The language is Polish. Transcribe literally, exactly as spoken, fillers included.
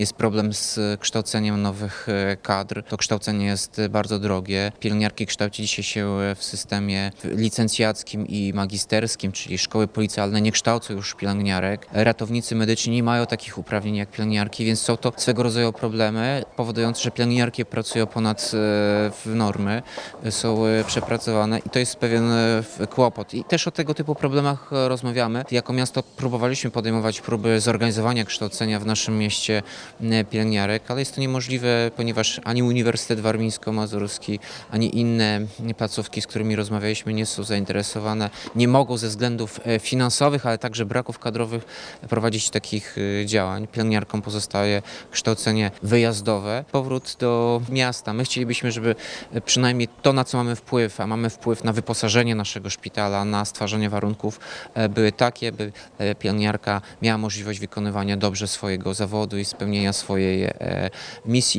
Jest problem z kształceniem nowych kadr. To kształcenie jest bardzo drogie. Pielęgniarki kształci dzisiaj się w systemie licencjackim i magisterskim, czyli szkoły policjalne nie kształcą już pielęgniarek. Ratownicy medyczni nie mają takich uprawnień jak pielęgniarki, więc są to swego rodzaju problemy powodujące, że pielęgniarki pracują ponad normy, są przepracowane i to jest pewien kłopot. I też o tego typu problemach rozmawiamy. Jako miasto próbowaliśmy podejmować próby zorganizowania kształcenia w naszym mieście pielęgniarek, ale jest to niemożliwe, ponieważ ani Uniwersytet Warmińsko-Mazurski, ani inne placówki, z którymi rozmawialiśmy, nie są zainteresowane, nie mogą ze względów finansowych, ale także braków kadrowych prowadzić takich działań. Pielęgniarkom pozostaje kształcenie wyjazdowe. Powrót do miasta. My chcielibyśmy, żeby przynajmniej to, na co mamy wpływ, a mamy wpływ na wyposażenie naszego szpitala, na stwarzanie warunków, były takie, by pielęgniarka miała możliwość wykonywania dobrze swojego zawodu i spełnienia swojej misji.